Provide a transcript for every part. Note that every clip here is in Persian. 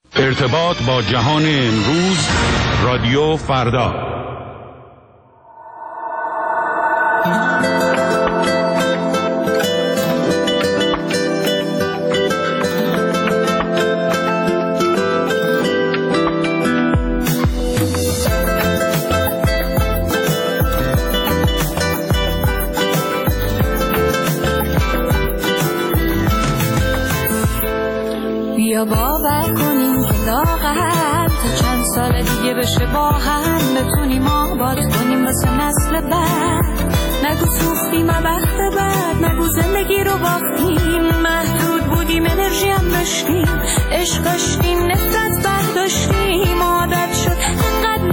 ارتباط با جهان امروز، رادیو فردا. بیا باور کنیم که لاغر تا چند سال دیگه بشه با هم بتونیم آباد کنیم واسه نسل بعد. نگو سوختیم وقت بعد، نگو زندگی رو باختیم، محدود بودیم انرژی هم داشتیم، عشق داشتیم نفرت برداشتیم، عادت شد انقدر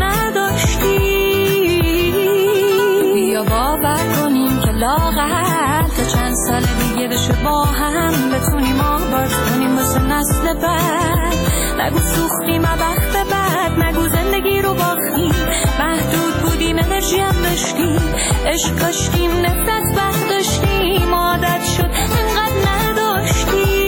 نداشتیم. بیا باور کنیم که لاغر تا چند سال دیگه بشه با هم بتونیم آباد کنیم واسه نسل بعد. نگو سوختیم وقت بعد، نگو زندگی رو باختیم، محدود بودیم انرژی هم داشتیم، عشق داشتیم نفرت برداشتیم، عادت شد انقدر نداشتیم.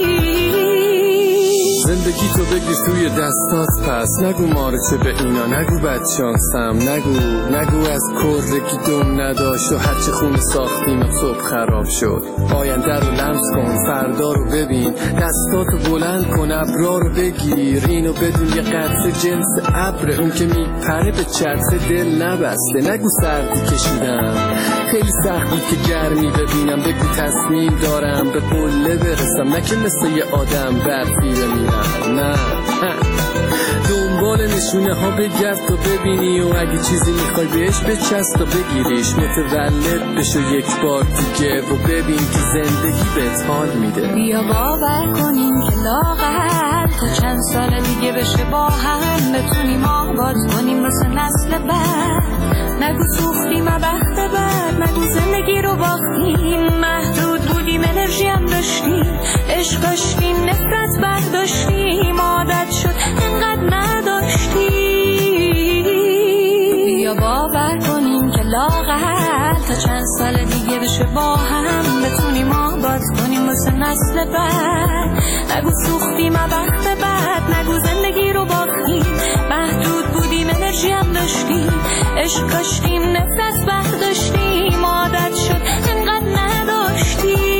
زندگی تو بگیر توی دستات، پس نگو مارچه به اینا، نگو بدشانسم، نگو از کرگی دم نداشت و هرچه خون ساختیم صبح خراب شد. آینده رو لمس کن، فردا رو ببین، دستاتو بلند کن، ابرا رو بگیر، اینو بدون یه قطره جنس ابر، اون که میپره به چرخ دل نبسته. نگو سردی کشیدم، خیلی سخت بود که گرمی ببینم، بگو تصمیم دارم به قله برسم، نه که مثل یه آدم برفی بمیرم. نه دنبال نشونه ها بگرد تا ببینی، و اگه چیزی میخوای بهش بچست تا بگیریش، متولد بشو یک بار دیگه و ببین که زندگی بهت حال میده. بیا باور کنیم که لاغر تا چند سال دیگه بشه با هم بتونیم آباد کنیم واسه نسل بعد. نگو سوختیم وقت بعد، نگو زندگی رو باختیم، محدود بودیم انرژی هم داشتیم، عشق داشتیم نفرت برداشتیم، عادت شد انقدر نداشتیم. بیا باور کنیم که لاغر تا چند سال دیگه بشه با هم بتونیم آباد کنیم واسه نسل بعد. نگو سوختیم وقت بعد، نگو زندگی رو باختیم، محدود بودیم انرژی هم داشتیم، عشق داشتیم نفرت برداشتیم، عادت شد انقدر نداشتیم.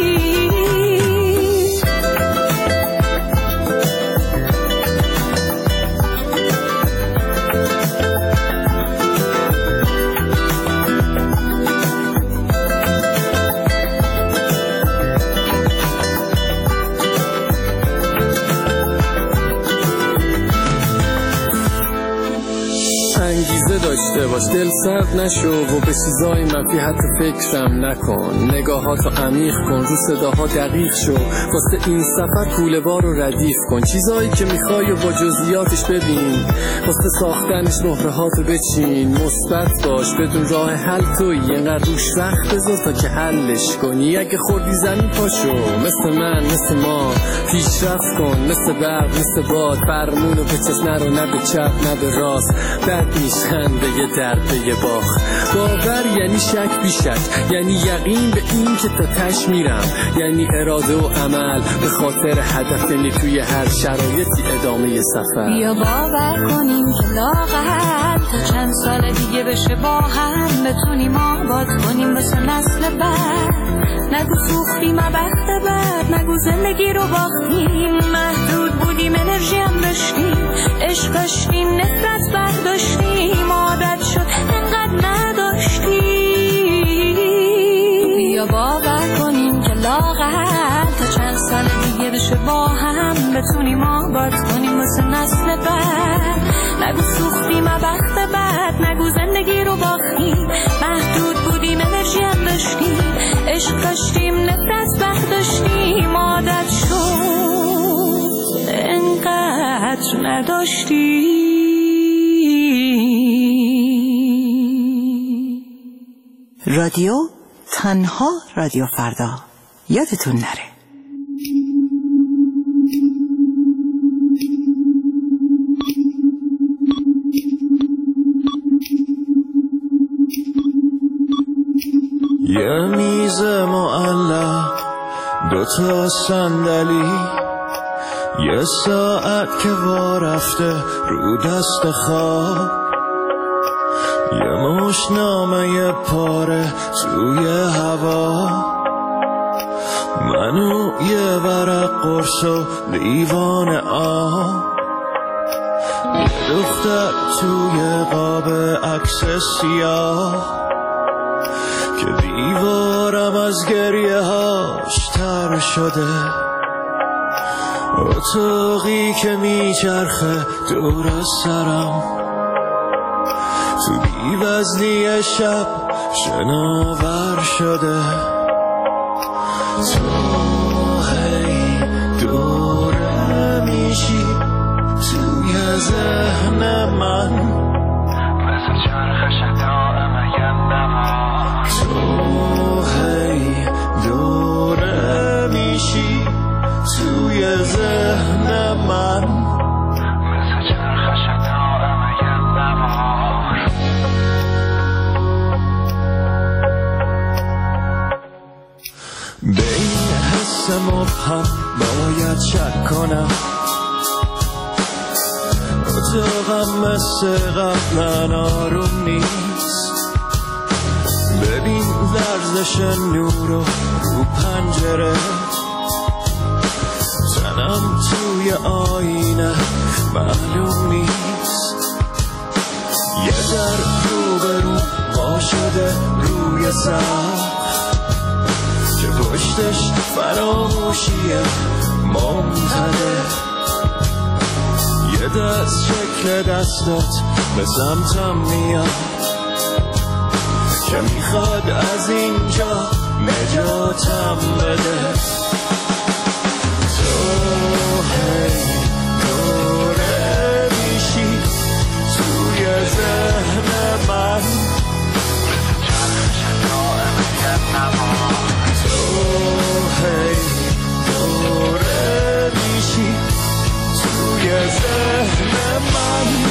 انگیزه داشته باش، دل سرد نشو و به چیزای منفی حتی فکرم نکن، نگاهاتو عمیق کن، رو صداها دقیق شو، واسه این سفر کوله بار رو ردیف کن، چیزایی که میخوای و با جزئیاتش ببین، واسه ساختنش مهرهاتو بچین، مثبت باش بدون راه حل تویی، اینقدر روش وقت بذار تا که حلش کنی، اگه خوردی زمین پاشو، مثل من مثل ما پیشرفت کن، مثل برق مثل باد، فرمونو به چشم نرو، نه به چپ نه به راست، بد میشن به یه درد به یه باخ. باور یعنی شک بی شک، یعنی یقین به این که تا تش میرم، یعنی اراده و عمل به خاطر هدف، یعنی توی هر شرایطی ادامه سفر. بیا باور کنیم که لاغر تا چند سال دیگه بشه با هم بتونیم آباد کنیم واسه نسل بعد. نگو سوختیم وقت بعد، نگو زندگی رو باختیم، محدود بودیم انرژی هم داشتیم، عشق داشتیم نفرت برداشتیم، عادت شد انقدر نداشتیم. بیا باور کنیم که لاغر تا چند سال دیگه بشه با هم بتونیم آباد کنیم واسه نسل بعد. نگو سوختیم وقت بعد، نگو زندگی رو باختیم، محدود بودیم انرژی هم داشتیم، عشق داشتیم نفرت برداشتیم، عادت شد انقدر نداشتیم. رادیو تنها رادیو فردا، یادتون نره. یه میز معلق، دوتا صندلی، یه ساعت که وا رفته رو دست خواب، یه مشت نامه پاره توی هوا، منو یه ورق قرص و لیوان آب، یه دختر توی قاب عکس سیاه که دیوارم از گریه هاش تر شده، اتاقی که میچرخه دور سرم، تو بی‌وزنی شب شناور شده، تو هی دوره میشی توی ذهن من، مثل چرخش دائم یه نوا، تو هی دوره میشی توی ذهن من، مثل چرخش دائم یه نوار. به این حس مبهم باید شک کنم، اتاقم مثل قبلا آروم نیست، ببین لرزش نور رو پنجره، تنم توی آینه معلوم نیست، یه در رو به رو ما شده روی سقف که پشتش فراموشیه ممتده، یه دست شکل دستات به سمتم میاد که میخواد از اینجا نجاتم بده، تو هی دوره میشی توی ذهن من، مثل چرخش دائم یه نوا، تو هی دوره میشی توی ذهن من.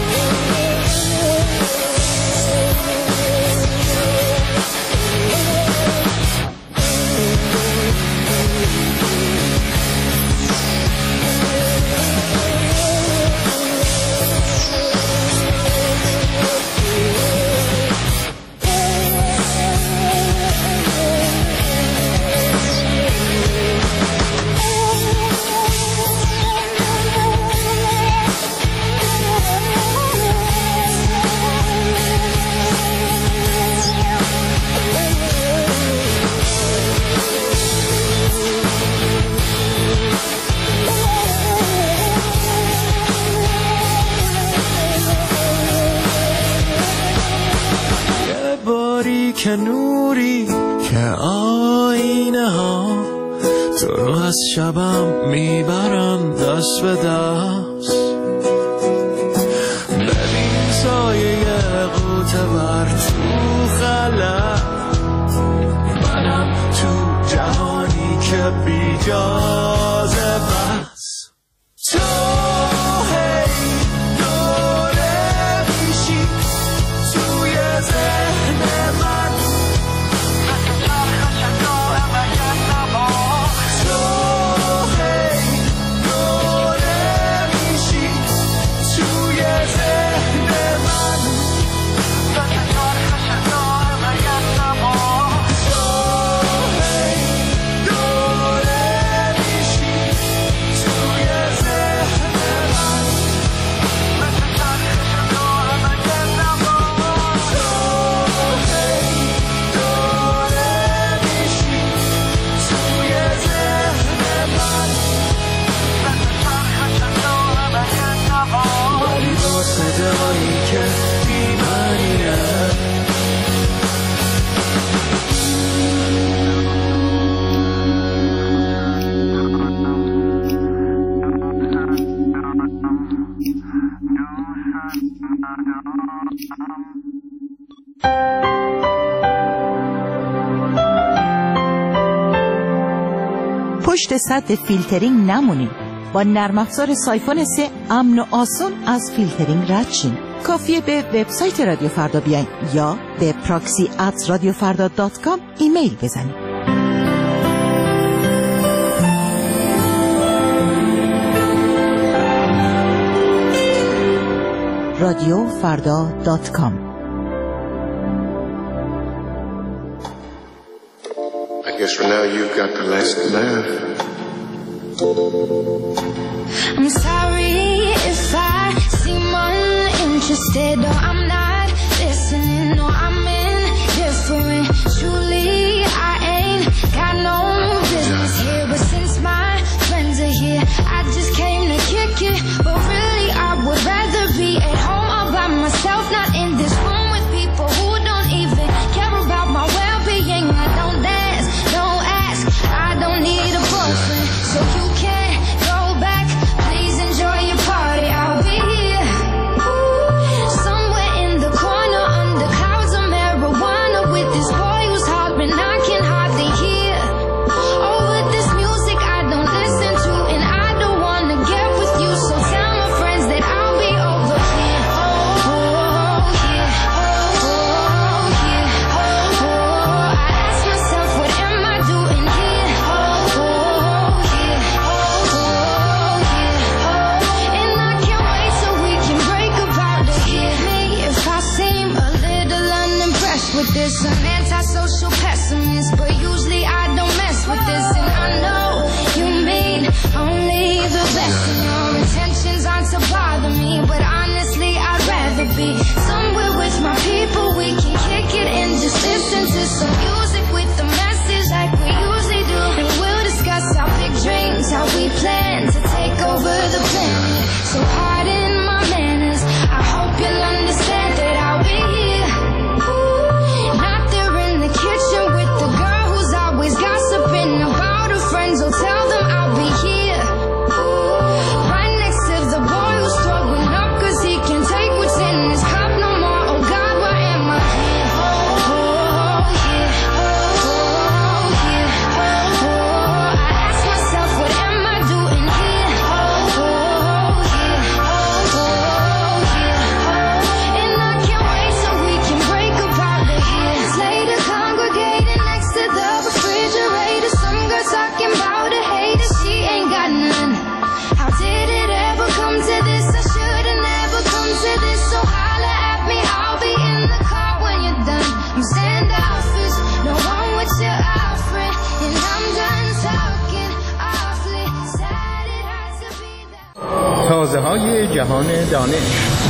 که نوری که آینه ها تو رو از شبم میبرن دست به دست، ببین سایه قوطه بر تو خلق، منم تو جهانی که بی جازه بس، تو هی دوره میشی توی ذهن من، پشت سد فیلترینگ نمونید. با نرم افزار سایفون 3 امن و آسون از فیلترینگ رد شین. کافیه به وبسایت رادیو فردا بیاین یا به proxy@radiofarda.com ایمیل بزنید. radiofrda.com. I guess for now you've got the last laugh. I'm sorry if I seem uninterested or I'm not listening or I'm indifferent. Truly, I ain't got no business here, but since my friends are here, I just came to kick it. But really, I would rather be at home all by myself, not in this room with people who don't even care about my well-being. I don't dance, don't ask, I don't need a boyfriend, so you can't go back. Please enjoy your party, I'll be here. Somewhere in the corner under clouds of marijuana with this boy who's hollering I can hardly hear. Over this music I don't listen to, and I don't wanna get with you, so tell my friends that I'll be over here. Oh yeah, oh yeah, oh. I ask myself, what am I doing here? Oh yeah, oh yeah, and I can't wait till we can break about it. Hear me if I seem a little unimpressed with this. I'm antisocial pessimist, but usually I don't mess with this. And I know you mean only the best, and your intentions aren't to bother me, but honestly I'd rather be somewhere with my people. We can kick it and just listen to some music with the message like we usually do, and we'll discuss our big dreams, how we plan to take over the planet. So pardon my manners, I hope you'll understand that I'll be here. Not there in the kitchen with the girl who's always gossiping about her friends. I'll tell them I'll be here. Right next to the boy who's throwing up cause he can take what's in his cup no more. Oh God, why am I here? Oh yeah, oh yeah, oh. I ask myself, what am I doing here? Oh yeah, oh yeah, and I can't wait till we can break apart the years later. Congregating next to the refrigerator, some girl talking about a hater, she ain't got none. How did it ever come to this? I should've never come to this. So holla at me, I'll be in the car when you're done. I'm standoffish, no one with your offering, and I'm done talking awfully sad. It had to be that. تازه‌های جهان دانش.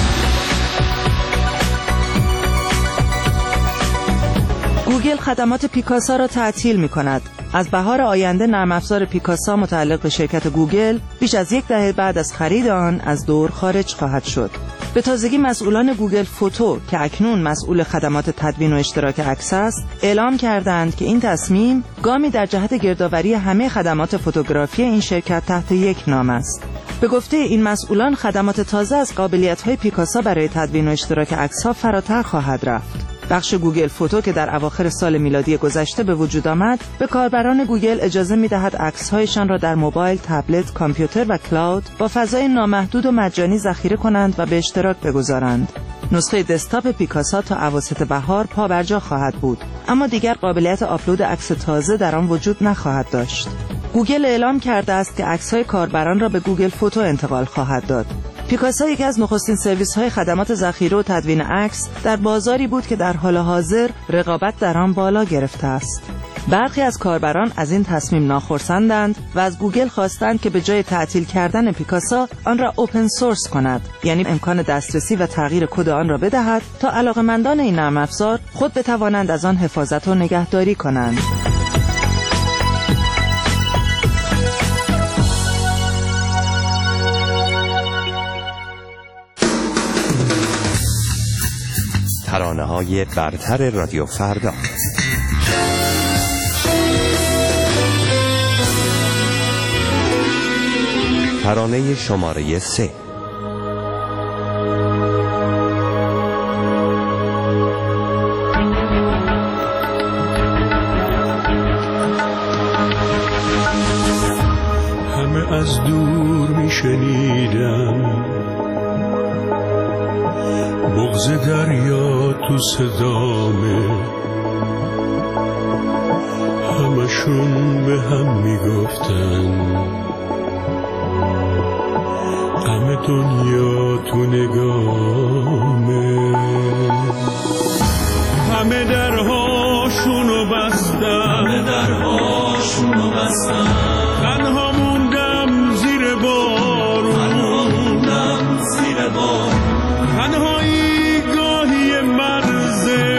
گوگل خدمات پیکاسا را تعطیل می‌کند. از بهار آینده نرم افزار پیکاسا متعلق به شرکت گوگل بیش از 10 دهه بعد از خرید آن از دور خارج خواهد شد. به تازگی مسئولان گوگل فوتو که اکنون مسئول خدمات تدوین و اشتراک عکس است، اعلام کردند که این تصمیم گامی در جهت گردآوری همه خدمات فوتوگرافی این شرکت تحت یک نام است. به گفته این مسئولان، خدمات تازه از قابلیت‌های پیکاسا برای تدوین و اشتراک عکس‌ها فراتر خواهد رفت. بخش گوگل فوتو که در اواخر سال میلادی گذشته به وجود آمد، به کاربران گوگل اجازه می‌دهد عکس‌هایشان را در موبایل، تبلت، کامپیوتر و کلاود با فضای نامحدود و مجانی ذخیره کنند و به اشتراک بگذارند. نسخه دسکتاپ پیکاسا تا اواسط بهار پابرجا خواهد بود، اما دیگر قابلیت آپلود عکس تازه در آن وجود نخواهد داشت. گوگل اعلام کرده است که عکس‌های کاربران را به گوگل فوتو انتقال خواهد داد. پیکاسا یکی از نخستین سرویس‌های خدمات ذخیره و تدوین عکس در بازاری بود که در حال حاضر رقابت در آن بالا گرفته است. برخی از کاربران از این تصمیم ناخرسندند و از گوگل خواستند که به جای تعطیل کردن پیکاسا آن را اوپن سورس کند، یعنی امکان دسترسی و تغییر کد آن را بدهد تا علاقه‌مندان این نرم افزار خود بتوانند از آن حفاظت و نگهداری کنند. ترانه‌های برتر رادیو فردا. ترانه شماره 3. همه از دور میشنیدم بغض دریا تو صدامه، همشون به هم میگفتن غم دنیا تو نگامه، همه درهاشونو بستن، تنها موندم زیر بارون، تنهایی گاهی مرزه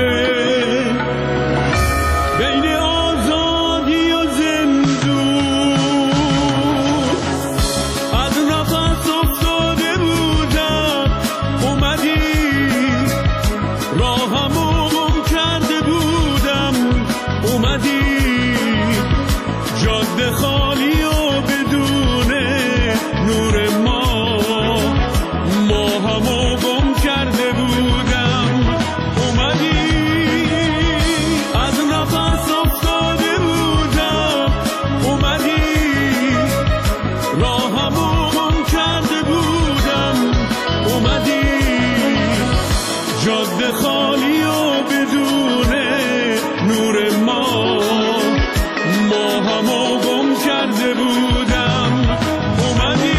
بین آزادی و زندون، از نفس افتاده بودم اومدی، راهمو گم کرده بودم اومدی، جاده خالی و بدون نور ما همو گم کرده بودم اومدی، از نفس افتاده بودم اومدی، راهمو گم کرده بودم اومدی، جاده خالی و بدون نور ما همو گم کرده بودم اومدی.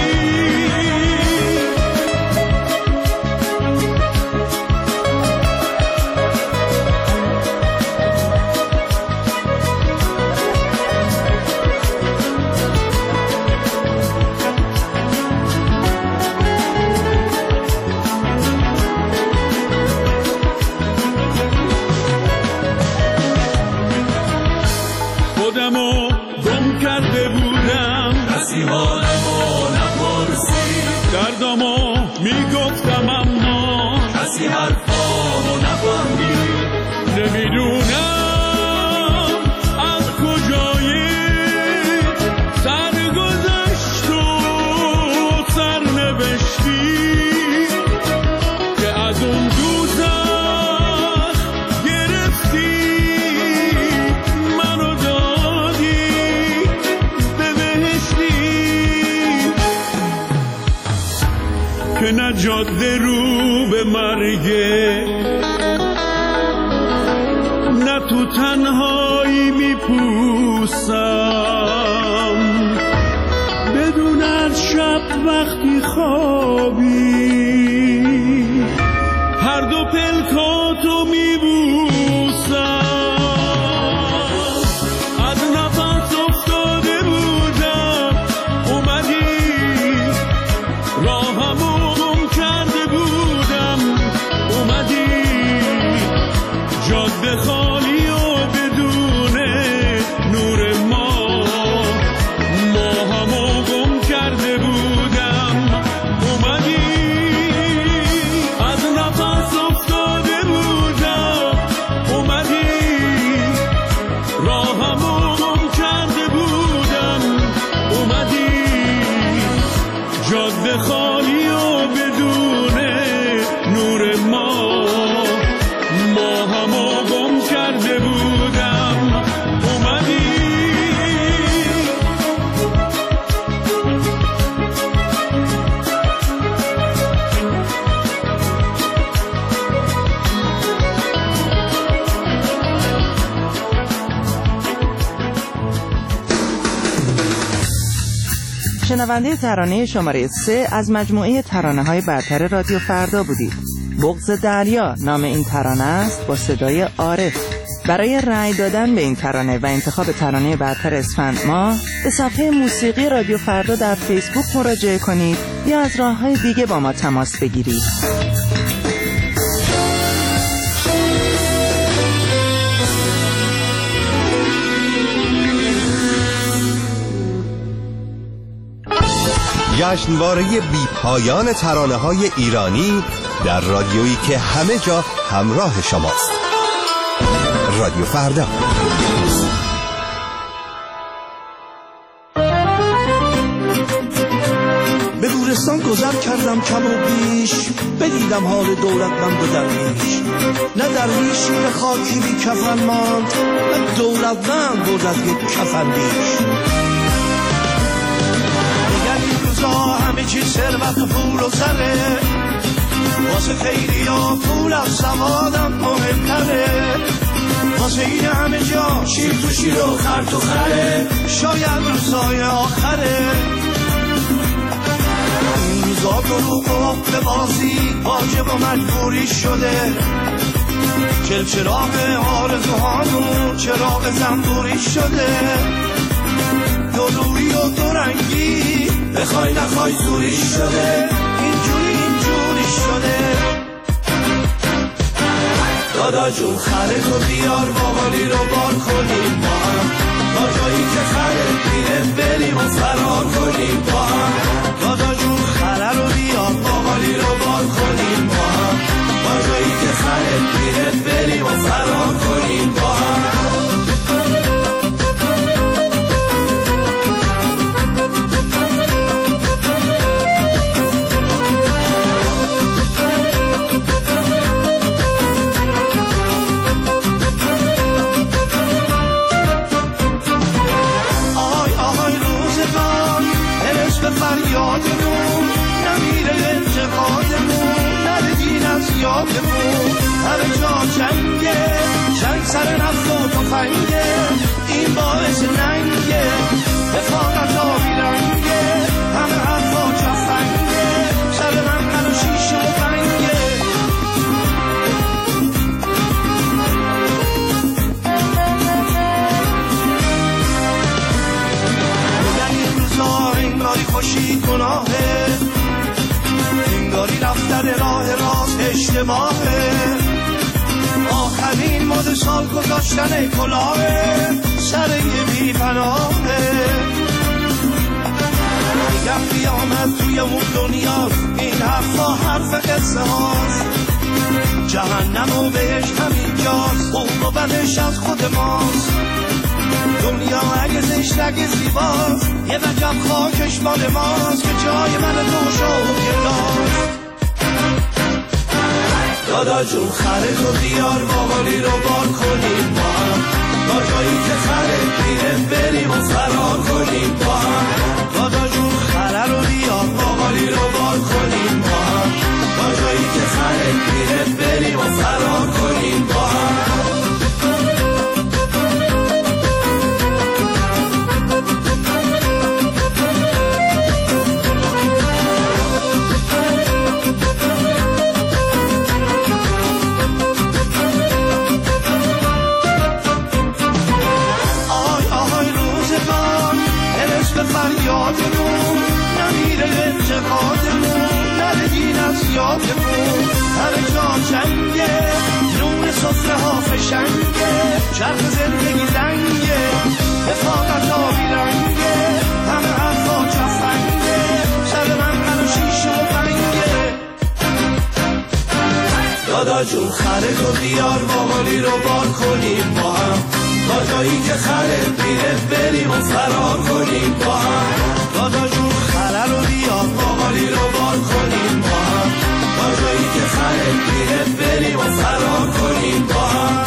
خودمو گم کرده بودم، کسی حالمو نپرسید، دردمو میگفتم اما کسی حرفامو نفهمید، نمیدونم از کجای سرگذشت و سرنوشتی که از اون دوزخ گرفتی منو که نه جاده رو به مرگه، نه تو تنهایی میپوسم، بدون از شب وقتی خوابی هر دو پلکاتو میبوسم، از نفس افتاده بودم اومدی، راهمو جاده خالی و بدون نور ما همو گم کرده بودم اومدی، از نفس افتاده بودم اومدی، راهمو گم کرده بودم اومدی، جاده خالی و بدون نور ما همو گم کرده بودم اومدی. شنونده ترانه شماره 3 از مجموعه ترانه‌های برتر رادیو فردا بودید. بغض دریا نام این ترانه است با صدای عارف. برای رأی دادن به این ترانه و انتخاب ترانه برتر اسفند ماه به صفحه موسیقی رادیو فردا در فیسبوک مراجعه کنید یا از راه‌های دیگه با ما تماس بگیرید. جشنواره بی پایان ترانه‌های ایرانی در رادیویی که همه جا همراه شماست. رادیو فردا. به گورستان گذر کردم کم و بیش، بدیدم حال دولتمند و درویش. نه درویشی به خاکی بی کفن ماند، نه دولتمند برد از یک کفن بیش. همه چی ثروت و پول و زره، واسه خیلی ها پول از سوادم مهمتره. واسه این همه جا شیر تو شیر و خر تو خره، شاید روزای آخره. این روزا شروع به بازی واجب و مجبوری شده، چراغ آرزوهامون چراغ زنبوری شده، دو روی و دو رنگی بخوای نخوای زوری شده، اینجوری شده. دادا جون خره تو بیار باقالی رو بار کنیم با هم، تا جایی که خره میره بریم و فرار کنیم با هم. دادا جون خره رو بیار باقالی رو بار کنیم با هم، تا جایی که خره میره بریم و فرار کنیم با هم. فریادمون نمیره انتقادمون، نره دین از یادمون، همه جا جنگه، جنگ سر نفت و تفنگه، این باعث ننگه، حفاظت آبی رنگه، همه حرفا جفنگه، سر من و شیشه و بنگه. انگاری خوشی گناهه، انگاری رفتن راه راست اشتباهه، آخرین مد سال گذاشتن کلاهه، سر یه بی پناهه. میگم قیامت توی اون دنیا، این حرفا حرف قصه هاست، جهنم و بهشت همینجاست، خوب و بدش از خود ماست. دنیا اگه زشت اگه زیباست، یه وجب خاکش مال ماست، که جای من تو شو گلاست. دادا جون خره تو بیار باقالی رو بار کنیم با هم، تا جایی که خره میره بریم و فرار کنیم با هم. دادا جون خره رو بیار باقالی رو بار کنیم با هم، تا جایی که خره میره بریم و فرار کنیم با هم. فریادمون نمیره انتقادمون، نره دین از یادمون، هر جا جنگه، نون صفره ها فشنگه، چرخ زندگی زنگه، حفاظت آبی رنگه، همه حرفا جفنگه، سر من و شیشه و بنگه. دادا جون خره تو بیار باقالی رو بار کنیم با هم، تا جایی که خره میره بریم و فرار کنیم با هم. دادا جون خره رو بیار باقالی رو بار کنیم با هم، تا جایی که خره میره بریم و فرار کنیم با هم.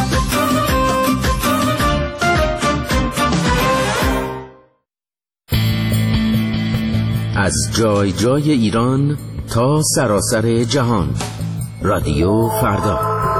از جای جای ایران تا سراسر جهان، رادیو فردا.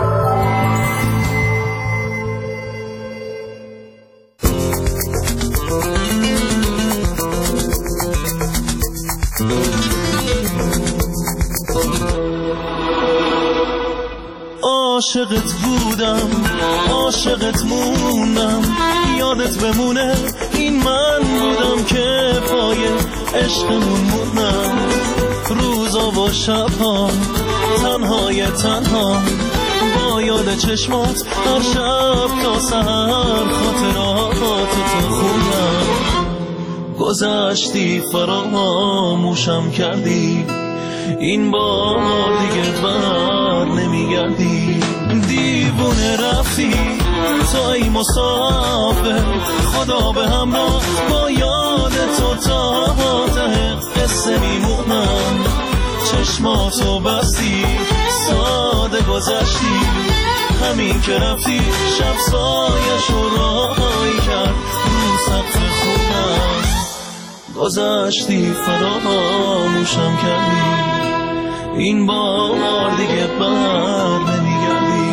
عاشقت بودم، عاشقت موندم، یادت بمونه این من بودم که پای عشقمون موندم. روزا و شبها تنهای تنها با یاد چشمات، هر شب تا سحر خاطراتو تو خوندم. گذشتی فراموشم کردی، این بار دیگه بر نمیگردی. دیوونه رفتی تو ای مسافر، خدا به همراه با یاد تو تا ته قصه میمونم. چشماتو بستی ساده گذشتی، همین که رفتی شب سایش رو راهی کرد رو سقف خونم. گذشتی فراموشم کردی، این بار دیگه بر نمیگردی.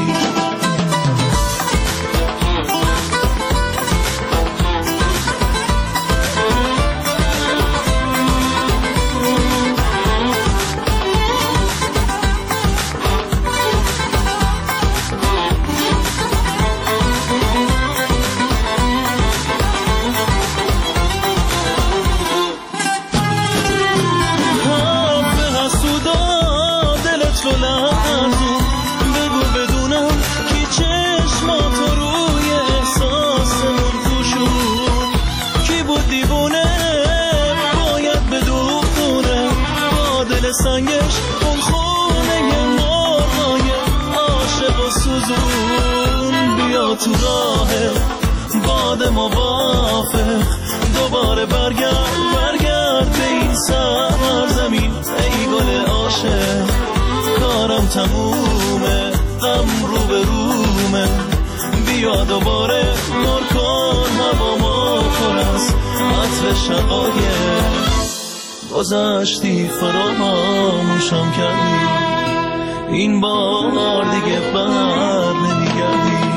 تو راه باد موافق دوباره برگرد به این سرزمین ای گل عاشق کارم تمومه غم رو به رومه بیا دوباره نور کن هوا ما پر از عطر شقایق گذشتی فراموشم کردی این بار دیگه بر نمیگردی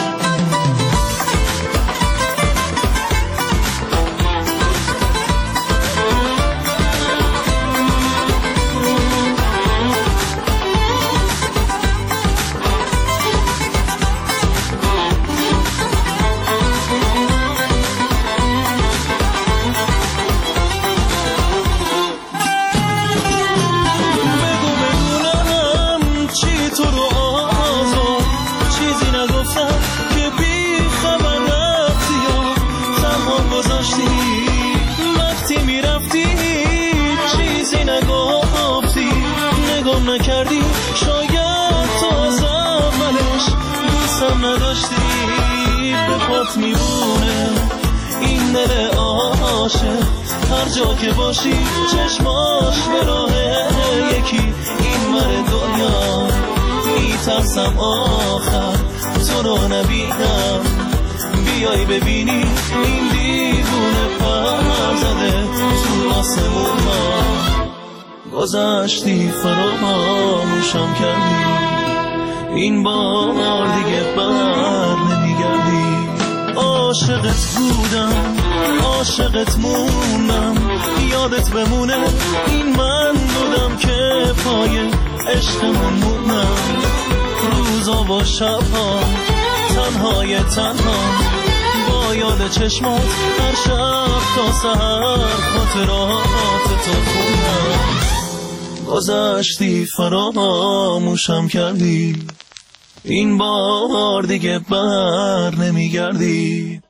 نکردی شاید تو از اولش دوستم نداشتی به پات میمونه این دل عاشق هر جا که باشی چشماش به راه یکی این ور دنیا میترسم آخر تو رو نبینم بیای ببینی این دیوونه پر زده تو آسمون ها گذشتی فراموشم کردی این بار دیگه بر نمیگردی عاشقت بودم عاشقت موندم یادت بمونه این من بودم که پای عشقمون موندم روزا و شبها تنهای تنها با یاد چشمات هر شب تا سحر خاطرات تو خوندم گذشتی فراموشم کردی این بار دیگه بر نمیگردی